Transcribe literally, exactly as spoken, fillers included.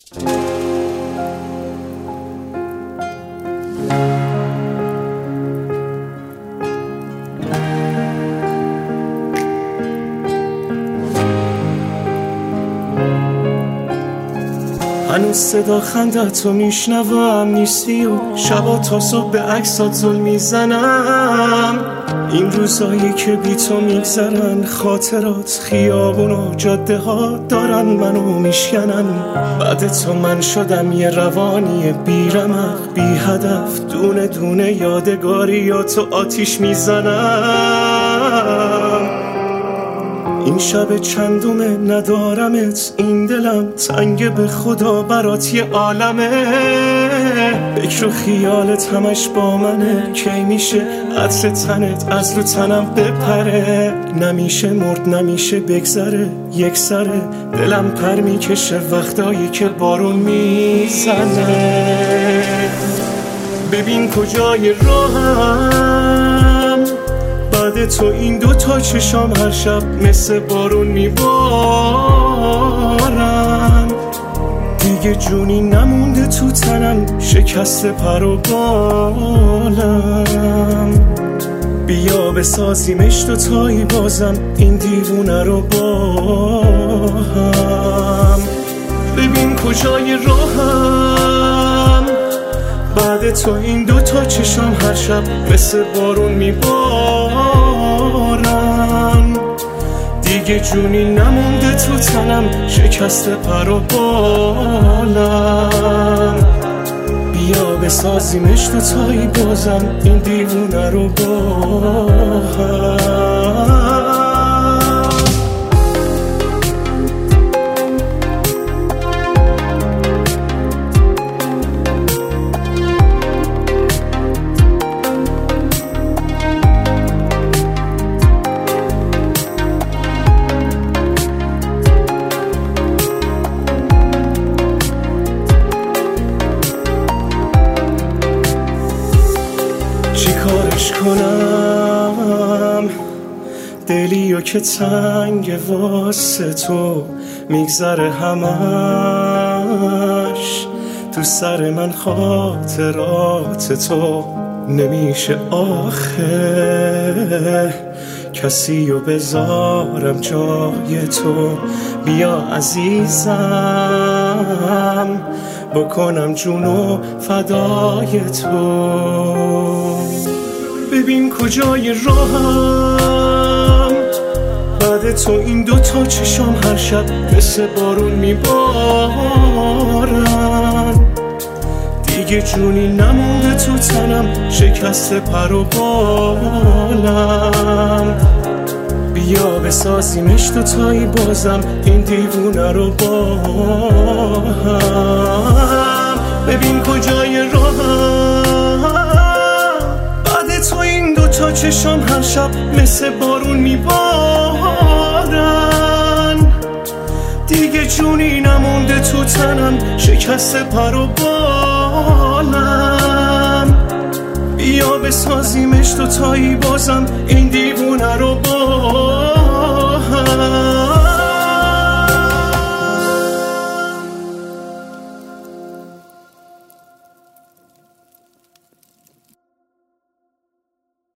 هنوز صدا خندتو میشنوم نیستی و شبا تا صبح به عکسات زل میزنم. این روزایی که بی تو میگذرن خاطرات خیابون و جاده ها دارن منو میشکنن. بعد تو من شدم یه روانی بی رمق بی هدف، دونه دونه یادگاریاتو آتیش میزنم. این شب چندومه ندارمت، این دلم تنگ به خدا برات یه عالمه. فکر و خیالت همش با منه، کی میشه عطر تنت از رو تنم بپره. نمیشه مرد نمیشه بگذره یک سره، دلم پر میکشه وقتایی که بارون میزنه. ببین کجای راهم بعد تو این دوتا چشام هر شب مثل بارون میبارن. دیگه جونی نمونده تو تنم، شکسته پر و بالم. بیا بسازیمش دوتایی بازم این دیوونه رو با هم. ببین کجای راهم بعد تو این دوتا چشام هر شب مثل بارون میبارن. دیگه جونی نمونده تو تنم، شکسته پر و بالم. بیا بسازیمش دوتایی بازم این دیوونه رو با هم. چی کارش کنم دلیو که تنگ واسه تو میگذره همش تو سر من خاطرات تو. نمیشه آخه کسی رو بذارم جای تو. بیا عزیزم بکنم جونو فدای تو. ببین کجای راهم بعد تو این دوتا چشام هر شب مثل بارون میبارن. دیگه جونی نمونده تو تنم، شکسته پر و بالم. بیا بسازیمش دوتایی بازم این دیوونه رو با هم. ببین کجای راهم بعد تو این دوتا چشام هر شب مثل بارون میبارن. دیگه جونی نمونده تو تنم، شکسته پر و بالم. بیا بسازیمش دوتایی بازم این دیوونه